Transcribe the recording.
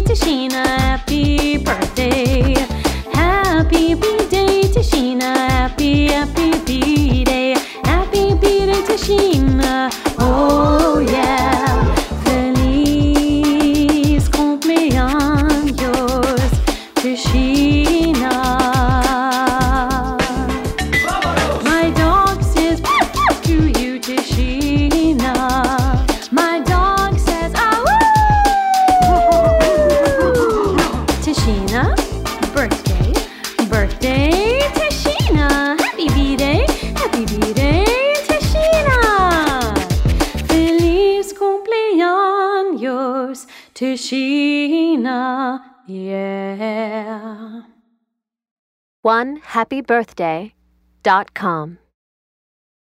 Tashina, happy birthday. Happy B-Day, Tashina, happy B-Day. Happy B-Day, Tashina, oh yeah. Feliz cumpleaños, Tashina. My dog says to you, Tashina. My dog says, ah, woo! Tashina, birthday, birthday, Tashina. Happy B-Day, Tashina. Feliz cumpleaños, Tashina, yeah. OneHappyBirthday.com